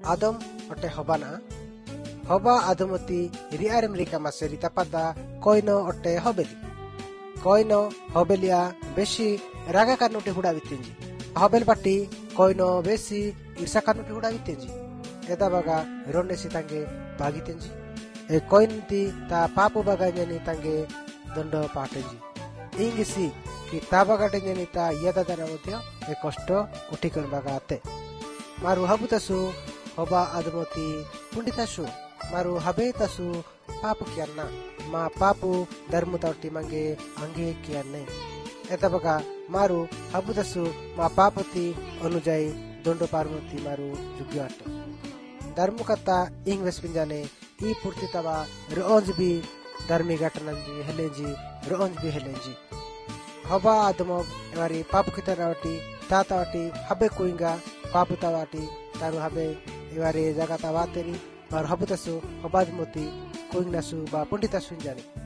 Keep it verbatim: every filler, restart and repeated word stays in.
आदम अटे हबाना हबा आदमती रियार अमेरिका मासे रिता पादा कोइनो अटे हबेली कोइनो हबेलिया बेसी रागा कानुटे हुडा बितेंजी हबेल बाटी कोइनो बेसी ईर्षा कानुटे हुडा बितेंजी एदा बगा रोनेसी तांगे भागीतेंजी ए कोइनती ता पापु बगा जनी तांगे दंड पाटेंजी इंगिसी कि ता बगाटे जनी ता यदा दना मध्य ए कष्ट उठी कर बगा आते मारु हबुतसु हबा आदमती पुंडितासु मारु हबे तसु पापु कियाना मा पापु धर्म तौटी मंगे अंगे कियाने एता बगा मारु हबुतसु मा पापति अनुजाई दंड पार्वती मारु जुग्याट धर्म कता इंग वेस्पिंजाने ई पूर्ति तवा रोज भी धर्मी घटनांजी हेलेंजी रोज भी हेलेंजी हबा आदम एवारी पाप कितरावटी तातावटी हबे कुइंगा पाप तावाटी तारु हबे एवारी जगह तावातेरी मार हबुतसु हबादमती कुइंगनासु बा पंडितासु जाने